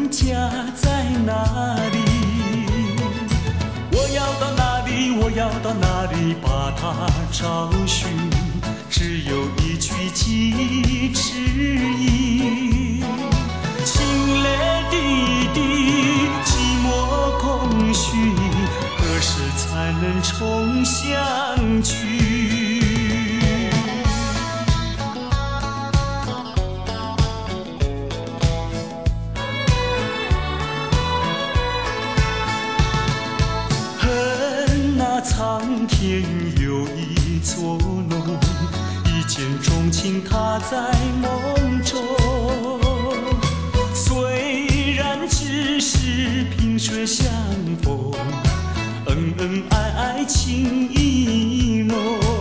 问家在哪里？我要到哪里？我要到哪里把它找寻？只有一句记指引。清泪滴滴，寂寞空虚，何时才能重相聚？苍天有一座龙，一见钟情他在梦中。虽然只是萍水相逢，恩恩爱爱情意浓。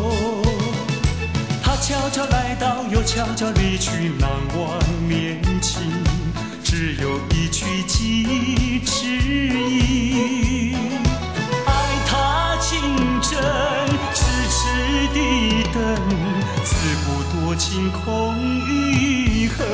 他悄悄来到，又悄悄离去，难忘恋情，只有一句记指引。情真，痴痴地等，自古多情空余恨。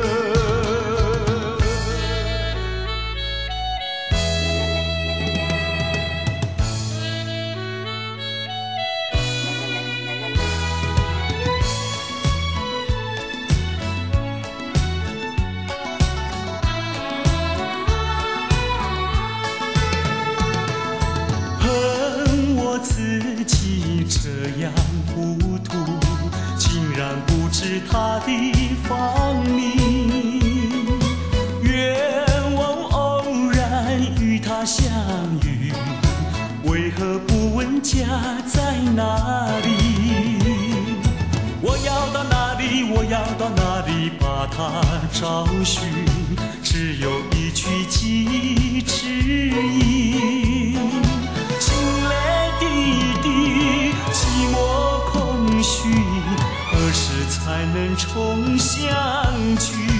自己这样糊涂，竟然不知他的芳名。愿望偶然与他相遇，为何不问家在哪里？我要到哪里？我要到哪里把他找寻？只有一句记指引。寂寞空虚，何时才能重相聚？